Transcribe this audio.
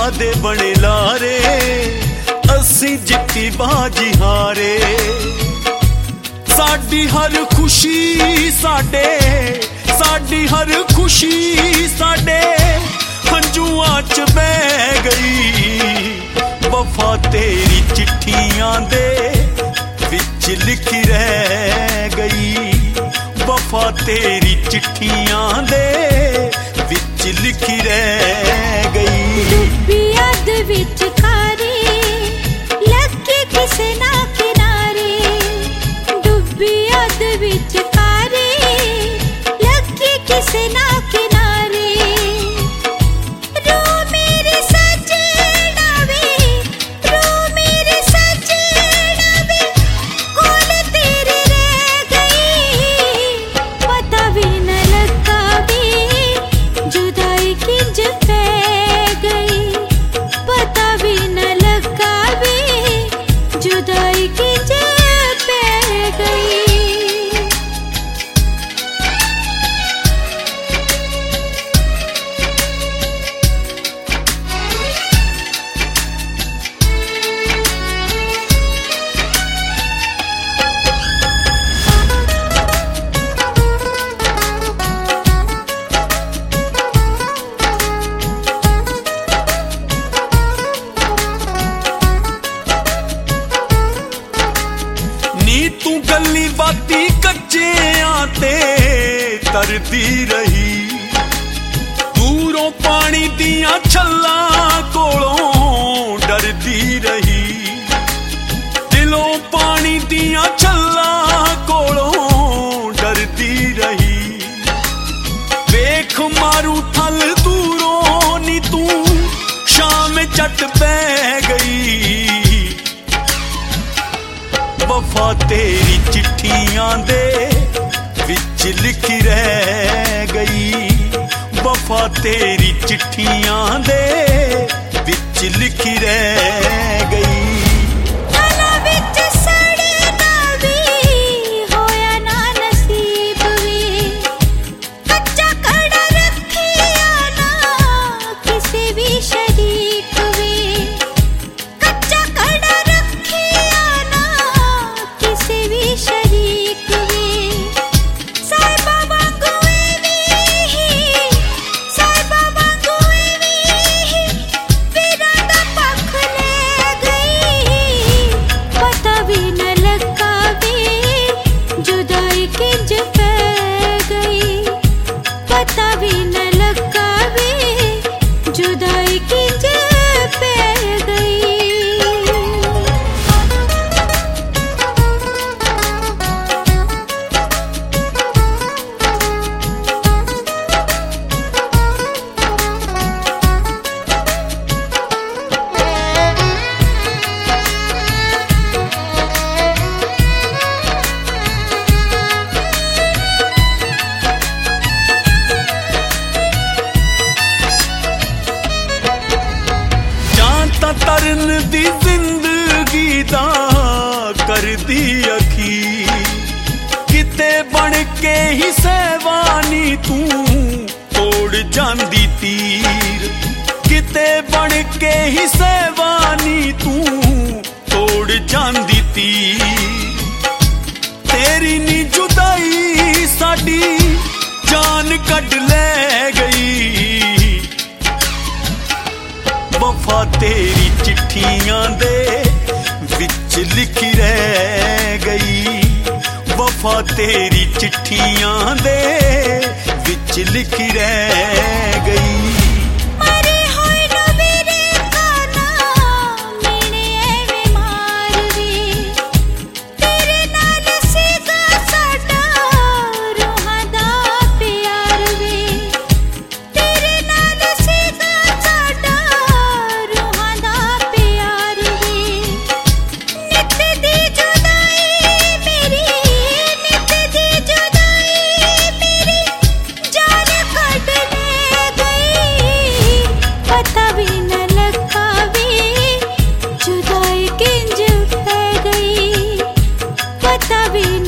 दे बने लारे असी जित्ती बाजी हारे साडी हर खुशी साडी हर खुशी साडे हंजुआं च बह गई वफा तेरी चिट्ठियां दे विच लिखी रह गई वफा तेरी चिट्ठियां दे विच लिखी रह गई डुब्बी अध विच खारे लगे किसे ना किनारे डुब्बी अध विच खारे लगे किसे ना किनारे रो मेरे सजना वे कोल तेरे रह गई पता भी न लगा वे जुदाई किंज पै गई पता भी न लगा वे जुदाई किंज पै गई तू गली बाती कच्चियां ते तरदी रही दूरों पानी दियां छल्लां कोलों डरदी रही दिलों पानी दियां छल्लां कोलों डरदी रही वेख मारू थल दूरों नी तू शाम चट बह गई वफा तेरी चिट्ठियां दे विच लिखी रह गई वफा तेरी चिट्ठियां दे विच लिखी रह गई तरन दी जिंदगी दा कर दी अखीर किते बन के ही सहवानी तू तोड़ जांदी तीर किते बन के ही सहवानी तू तोड़ जांदी तीर तेरी नी जुदाई साडी जान कढ ले गई वफा तेरी चिट्ठियां दे विच लिखी रह गई वफा तेरी चिट्ठियां दे विच लिखी रह गई पता भी